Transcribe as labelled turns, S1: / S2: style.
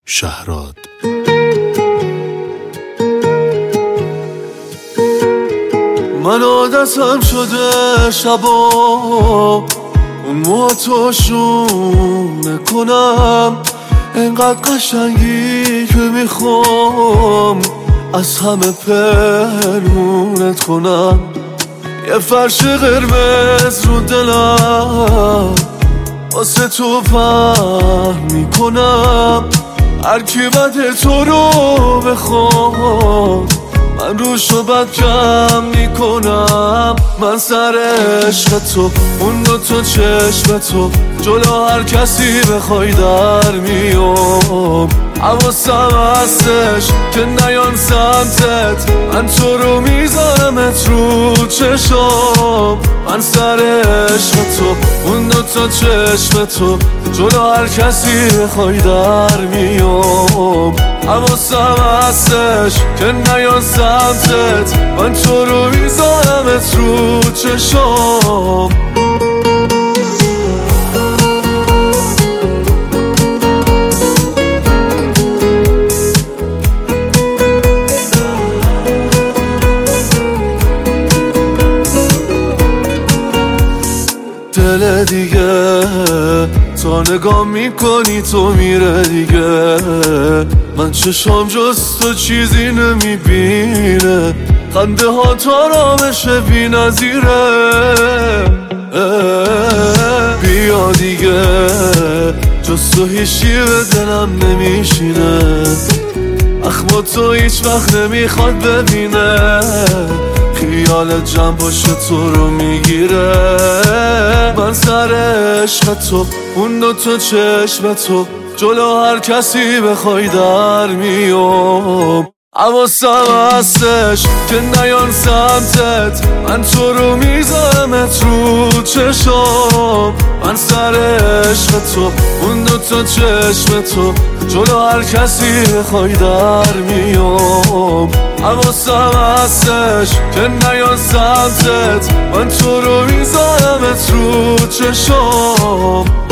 S1: شهراد.
S2: من عادتم شده شبا اون موهاتو کنم، انقدر قشنگی که میخوام از همه پنهونت کنم. یه فرش قرمز رو دلم واسه تو پهن میکنم. هر کی بده تو رو بخواد من روشو بد کم میکنم. من سر عشق تو اون دوتا چشم تو جلو هر کسی بخوای در میام. حواسم هستش که نیان سمتت، من تو رو میذارمت رو چشام. من سر عشق تو اون دوتا چشم تو جلو هر کسی بخوای در میام. حواسم هستش که نیان سمتت، من تو رو میذارمت رو چشام. دل دیگه تا نگاه میکنی تو میره دیگه. من چشام جز تو چیزی نمیبینه، خنده ها تا رامشه بی نظیره. بیا دیگه جز تو هیچی به دلم نمیشینه، اخما تو هیچ وقت نمیخواد ببینه. خیالت جمع باشه تو رو میگیره. من سر عشق تو اون دوتا چشم تو جلو هر کسی بخوای در میام. حواسم هستش که نیان سمتت، من تو رو میذارمت رو چشام. من سر عشق تو اون دوتا چشم تو جلو هر کسی بخوای در میام. حواسم هستش که نیان سمتت، من تو رو میذارمت رو چشام.